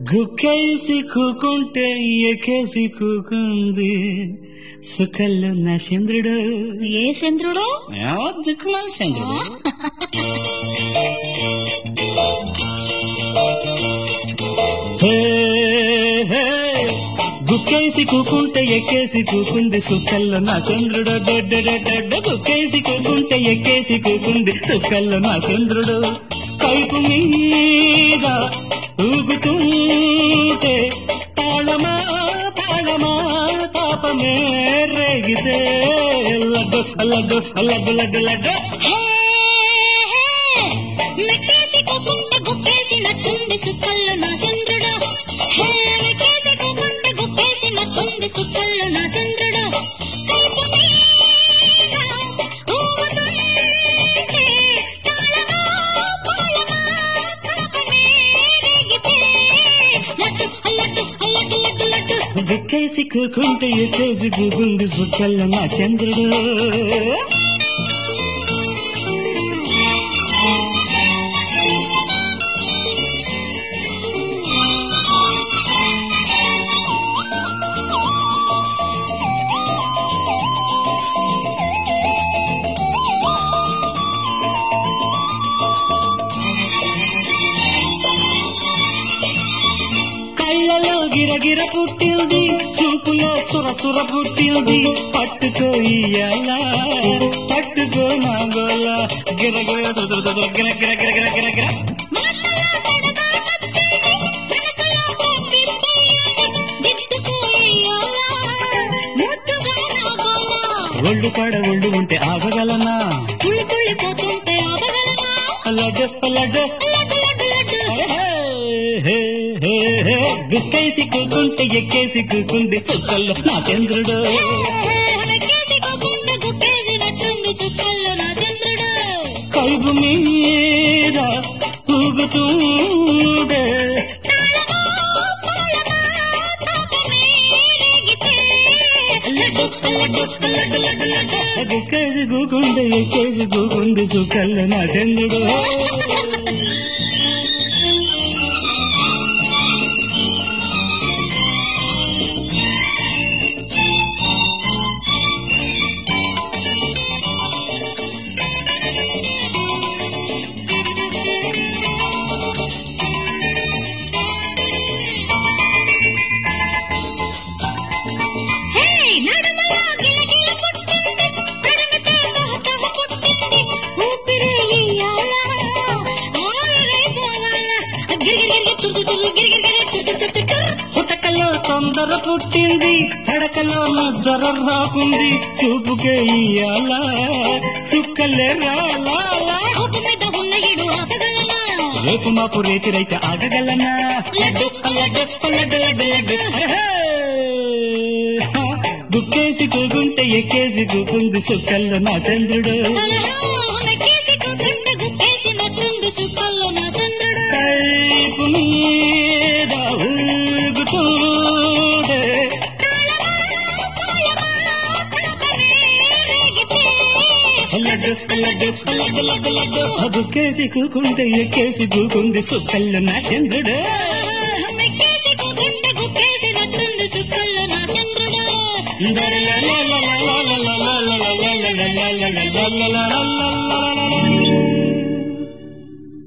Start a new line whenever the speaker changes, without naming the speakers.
గుక్కేసి కూకుంటే ఎక్కేసి కూకుంది సుఖల్లో నా చంద్రుడు.
ఏ చంద్రుడు?
దిక్కుమాల చంద్రుడు. గుక్కేసి కూకుంటే ఎక్కేసి కూకుంది సుఖల్లో నా చంద్రుడు. డొడ్డ గుక్కేసి కూకుంటే ఎక్కేసి కూకుంది సుఖల్లో నా చంద్రుడు. కైపు మీద ఊగుతుంటే తాళమా తాళమా పాపమే రేగితే లడ్డు లడ్డు లడ్డు లడ్డు లడ్డు.
మెక్కేసి కూకుంటే గుక్కేసినట్టుంది సుఖల్లో నా చంద్రుడు. మెక్కేసి కూకుంటే గుక్కేసినట్టుంది సుఖల్లో నా చంద్రుడు. కైపు మీద ఊగుతుంటే తాళమా తాళమా పాపమే రేగితే లడ్డు లడ్డు లడ్డు లడ్డు లడ్డు.
గుక్కేసి కూకుంటే ఎక్కేసి కూకుంది సుఖల్లో నా చంద్రుడు. కళ్ళలో గిరగిర పుట్టింది, చూపులో చురచుర పుట్టింది. పట్టుకో ఇయ్యాల పట్టుకో నా గోల గిరగిర గిర గిర గిర గిర గిర గిర. ఒళ్ళు పడ ఒళ్ళు ఉంటే ఆగగలనా?
కుళ్ళిపోతుంటే ఆగగలనా?
లడ్డు లడ్డు. గుక్కేసి కూకుంటే ఎక్కేసి కూకుంది సుఖల్లో నా చంద్రుడు.
మెక్కేసి కూకుంటే గుక్కేసినట్టుంది సుఖల్లో నా చంద్రుడు.
కైపు మీద ఊగుతుండే గుక్కేసి కూకుంటే ఎక్కేసి కూకుంది సుఖల్లో నా చంద్రుడు. పుటకలో తొందర పుట్టింది, తడకలో నజ్జర రాకుంది. చూపుకే ఇయ్యాల చుక్కలే రాలా. రేపు మాపు రేతిరైతే ఆగగలనా? లడ్డు లడ్డు లడ్డు లడ్డు లడ్డు. గుక్కేసి కూకుంటే ఎక్కేసి కూకుంది సుఖల్లో నా చంద్రుడు. కైపు మీద ఊగుతుండే లడ్డు లడ్డు లడ్డు లడ్డు లడ్డు. గుక్కేసి కూకుంటే ఎక్కేసి కూకుంది సుఖల్లో నా చంద్రుడు.
మెక్కేసి కూకుంటే గుక్కేసినట్టుంది సుఖల్లో నా చంద్రుడు.
la la la la la la la la la la la la la la la la la la la.